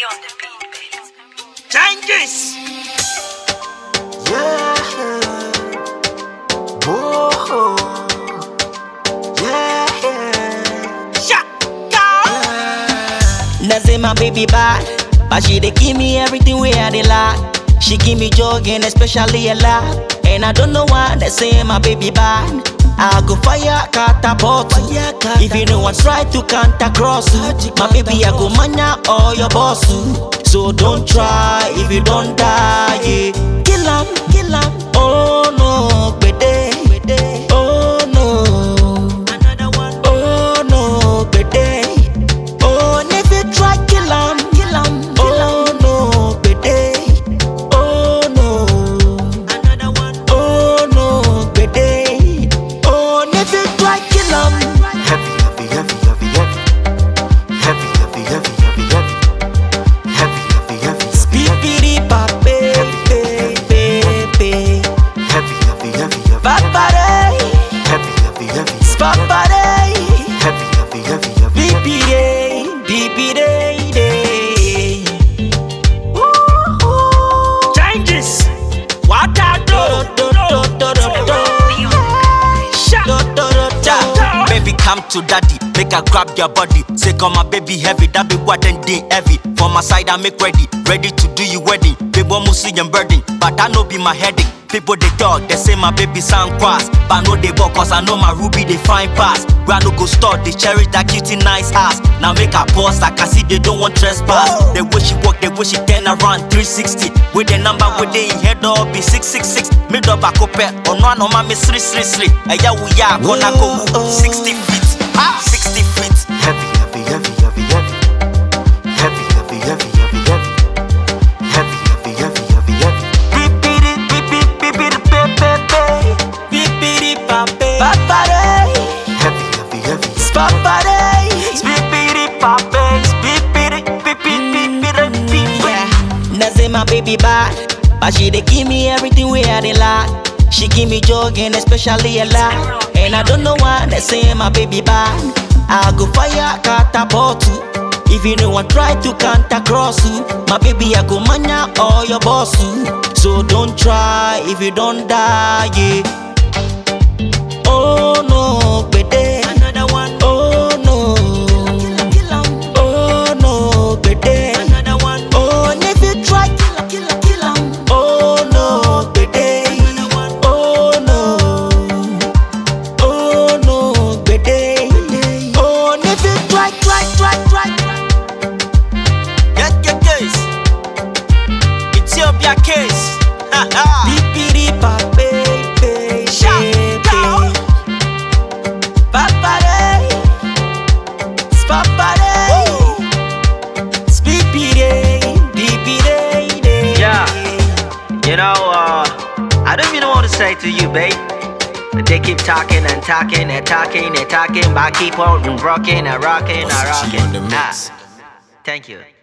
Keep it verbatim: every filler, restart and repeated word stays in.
on the beat, baby. Changes. Yeah. Whoa. Yeah. Shaka. They say my baby bad, but she dey give me everything where I dey like. She give me jogging, especially a lot. And I don't know why they say my baby bad. I go fire catapult if you know I try to counter cross. My baby I go mania all your boss. So don't try if you don't die. Yeah. Kill 'em, kill 'em. Oh no, bede. Oh no, another one. Oh no, bede. Oh, and if you try kill 'em, kill 'em. Oh no, bede. Oh no, another one. Oh no, bede. Oh, and if you try kill 'em. Heavy, heavy, heavy, heavy, heavy. Heavy, heavy, heavy, heavy, heavy. Heavy, heavy, heavy, heavy, heavy. Bipiri pape, pepe. Heavy, heavy, heavy, heavy. Papare, Heavy, heavy, heavy. papare. Heavy, heavy, heavy, heavy. Bipire, bipire, day. Changes. What I do? Do, do, do, do, do. Do, do, do, do. Baby, come to daddy, make her grab your body. Say, come my baby heavy, that be what then day heavy. For my side, I make ready, ready to do you wedding. Baby, I'm see and burden, but I know be my headache. People they talk, they say my baby sound cross, but no they walk cause I know my ruby they fine pass. Where I no go store, they cherish that cutie nice ass. Now make her pause, I can see they don't want trespass. They wish she walk, they wish she turn around three sixty. With the number with they in head up be six six six. Mid up a coupe, on one on my miss three three three. And yeah we are gonna go sixty feet, sixty feet. Heavy, heavy, heavy, heavy, heavy. Heavy, heavy, heavy, heavy, heavy. Heavy, heavy, heavy, heavy, heavy. Bipiri, bipi, bipiri, pepe. Bipiri pape, papare. Heavy, heavy, heavy. Papare. Bipiri pape, bipiri, bipi, bipiri, bipi. They say my baby bad, but she dey give me everything where I dey like. She give me jogging, especially a lot. And I don't know why they say my baby bad. I go fire catapult if you know I try to counter cross. My baby I go mania all your boss. So don't try if you don't die. Yeah. Oh no, bede. Another one. Oh no. Oh no, bede. Another one. Oh, and if you try kill, kill, kill 'em. Oh no, bede. Oh no. Oh no, bede. Oh, and if you try, try, try, try. Get get case. Ethiopia case. Ha ha. Bipiri pape, pepe. Papare, papare, spipire, bipire. Yeah, you know, uh, I don't even know what to say to you, babe. But they keep talking and talking and talking and talking, but I keep on rocking and rocking and rocking. Ah, thank you.